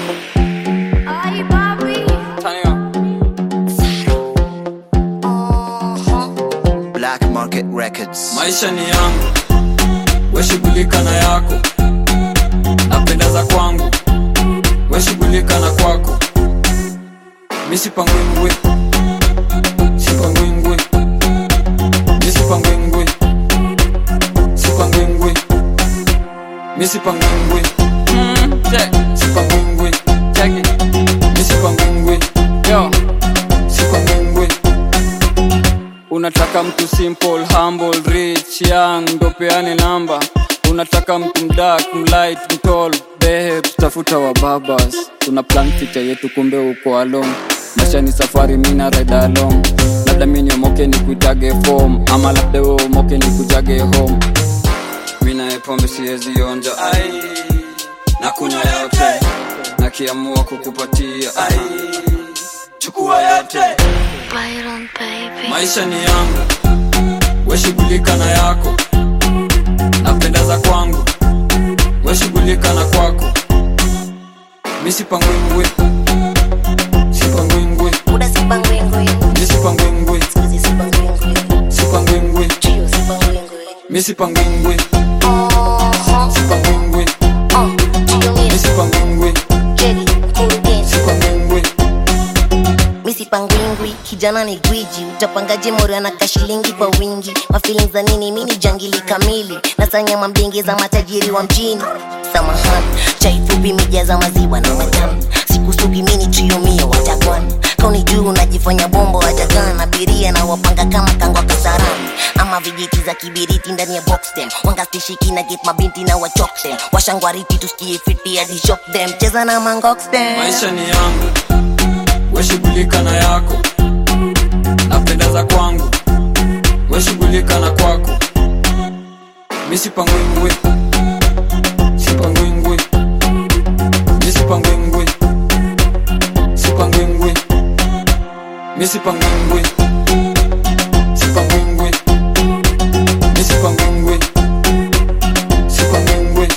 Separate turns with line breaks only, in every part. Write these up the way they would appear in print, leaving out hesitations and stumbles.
Ay, papi.
Black Market Records.
Maisha ni yangu, we shughulika na yako. Napenda za kwangu, we shughulika na kwako. Mi sipangwingwi, sipangwingwi, mi sipangwingwi, sipangwingwi, mi sipangwingwi, sipangwingwi, mi sipangwingwi, yo, sipangwingwi. Unataka mtu simple, humble, rich, young, ndo peane namba. Unataka mtu mdark, mlight, mtall, babe, tafuta wa babas. Tuna plan future yetu kumbe uko alone. Maisha ni safari mina ride along. Labda mini omoke ni kuitage form, ama labda we omoke ni kujage home. Mina epombe siezi onja, ai, na kunywa yote, na kiamua kukupatia, ai, chukua yote.
Byron, baby.
Maisha ni yangu, we shughulika na yako. Napenda za kwangu, we shughulika na kwako. Mi sipangwingwi, sipangwingwi,
Uda sipangwingwi.
mi sipangwingwi,
Sikuzi sipangwingwi.
sipangwingwi,
Chio sipangwingwi.
mi sipangwingwi, sipangwingwi,
Chio
mi
mira.
sipangwingwi,
Jedi, kurugenzi.
sipangwingwi.
Misi pangwingwi, kijana ni gwiji. Utapangaje mori anaka shilingi kwa wingi. Mafeelings za nini, mini jangili kamili. Nasanya mambingi za matajiri wa mjini. Samahani, chai fupi mijaza maziwa na matamu. Sikusugi mini triumia watakwan. Kauni juu unajifanya bombo wajagan. Abiria na wapanga kama kangwa kasarani. Ama vijiti za kibiriti ndani ya box them. Wanga stishiki na get mabinti na wachok them. Washangwariti tusikie fiti hadi shock them. Cheza na mangox them.
Maisha ni yangu, we shughulika na yako. Napenda za kwangu, we shughulika na kwako. Mi sipangwingwi, sipangwingwi, mi sipangwingwi, sipangwingwi, mi sipangwingwi, sipangwingwi, mi sipangwingwi, sipangwingwi.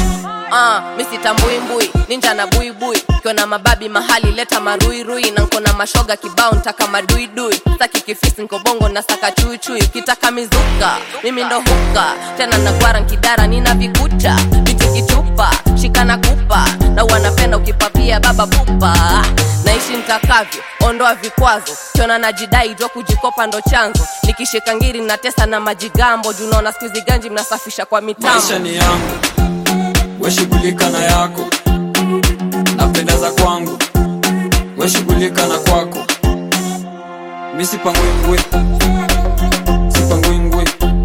Misi tambuimbui, ninja na buibui. Kiona mababi mahali leta maruirui. Na nkona mashoga kibao ntaka maduidui. Saki kifisi nko bongo na saka chui. Kitaka mizuka, mimi ndo huka. Tena nagwara nkidara nina vikucha. Biti kichupa, shikana kupa. Na wanapenda ukipapia baba pupa. Naishi ntakavyo, ondoa vikwazo. Kiona najidai jua kujikopa ndo chanzo. Nikishika ngiri na tesa na majigambo. Junaona skuizi ganji mnasafisha kwa mitambo.
Maisha ni yangu, we shughulika na yako. Napenda za kwangu, we shughulika na kwako. Mi sipangwingwi, sipangwingwi,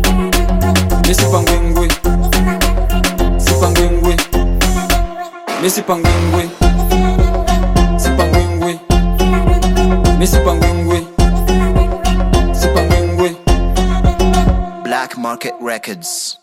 mi sipangwingwi, sipangwingwi, mi sipangwingwi, sipangwingwi, mi sipangwingwi, sipangwingwi.
Black Market Records.